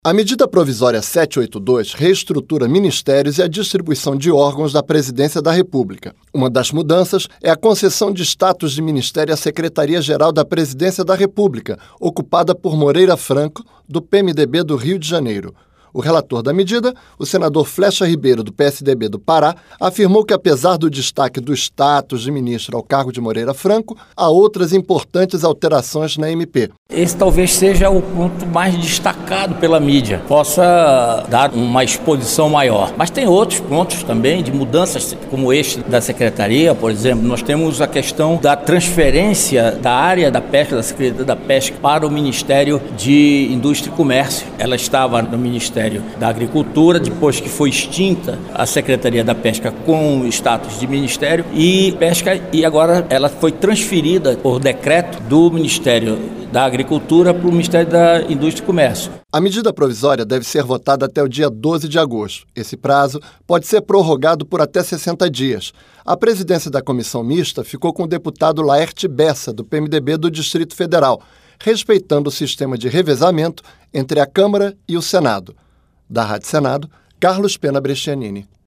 A medida provisória 782 reestrutura ministérios e a distribuição de órgãos da Presidência da República. Uma das mudanças é a concessão de status de ministério à Secretaria-Geral da Presidência da República, ocupada por Moreira Franco, do PMDB do Rio de Janeiro. O relator da medida, o senador Flecha Ribeiro, do PSDB do Pará, afirmou que, apesar do destaque do status de ministro ao cargo de Moreira Franco, há outras importantes alterações na MP. Esse talvez seja o ponto mais destacado pela mídia, possa dar uma exposição maior. Mas tem outros pontos também de mudanças, como este da Secretaria, por exemplo. Nós temos a questão da transferência da área da pesca, da Secretaria da Pesca, para o Ministério de Indústria e Comércio. Ela estava no Ministério da Agricultura, depois que foi extinta a Secretaria da Pesca com status de Ministério e Pesca, e agora ela foi transferida por decreto do Ministério da Agricultura para o Ministério da Indústria e Comércio. A medida provisória deve ser votada até o dia 12 de agosto. Esse prazo pode ser prorrogado por até 60 dias. A presidência da comissão mista ficou com o deputado Laerte Bessa, do PMDB do Distrito Federal, respeitando o sistema de revezamento entre a Câmara e o Senado. Da Rádio Senado, Carlos Pena Brescianini.